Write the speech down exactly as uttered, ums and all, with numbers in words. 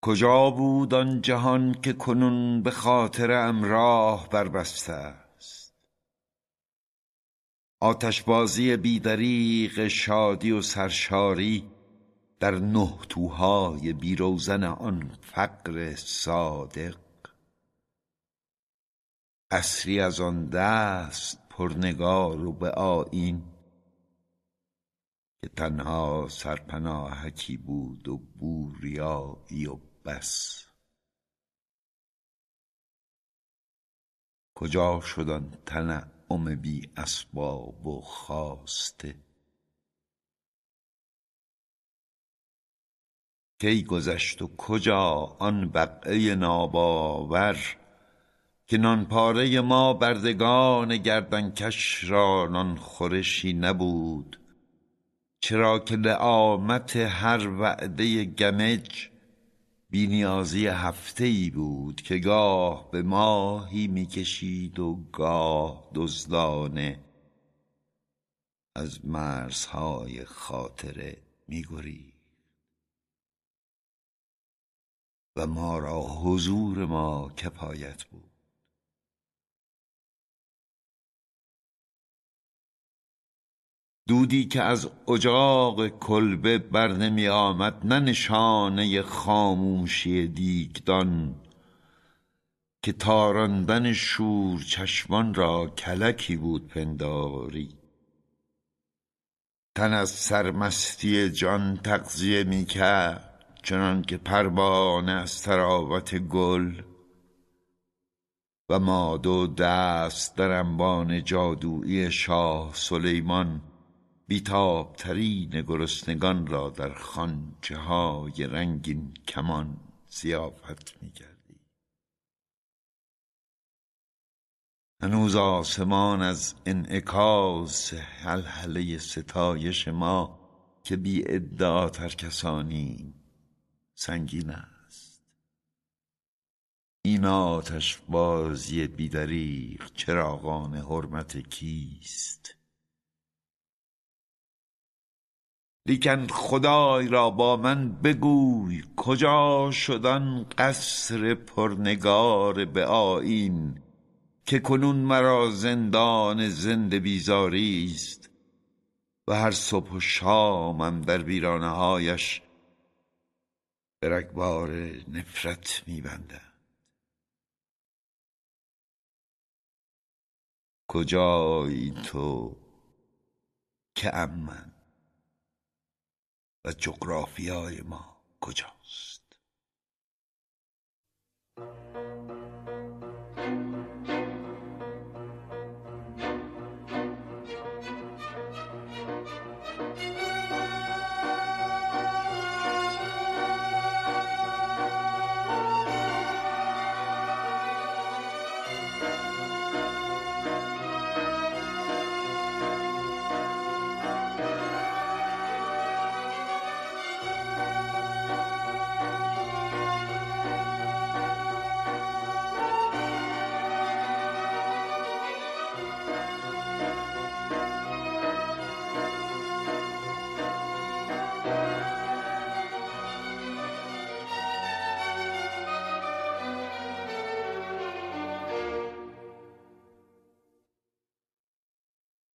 کجا بود آن جهان که کنون به خاطرم راه بربسته است؟ آتشبازی بیدریغ شادی و سرشاری در نه توهای بیروزن آن فقر صادق. عصری از آن دست پرنگار و به آیین که تنها سرپناهکی بود و بوریایی و بس. کجا شد آن تنعم بی اسباب و خواسته؟ کی گذشت و کجا آن بقعه ناباور که نان پاره ما بردگان گردنکش را نان خورشی نبود؟ چرا که لعامت هر وعده گمج بینیازی هفته ای بود که گاه به ماهی میکشید و گاه دزدانه از مرزهای خاطره میگریخت و ما را حضور ما کفایت بود. دودی که از اجاق کلبه بر نمی آمد نه نشانه خاموشی دیگدان که تاراندن شور چشمان را کلکی بود پنداری. تن از سرمستی جان تغذیه می کرد چنان که پروانه از طراوت گل و ما دو دست در انبان جادویی شاه سلیمان بیتاب ترین گرسنگان را در خوانچه های رنگین کمان ضیافت می کردی. هنوز آسمان از انعکاس هلهله ستایش ما که بی ادعا ترکسانی سنگین است. این آتش بازی بیدریغ چراغان حرمت کیست؟ لیکن خدای را با من بگوی کجا شد آن قصر پرنگار به آیین که کنون مرا زندان زنده بیزاری است و هر صبح و شامم در ویرانه هایش به رگبار نفرت میبندند. کجایی تو که امن و جغرافیای ما کجا؟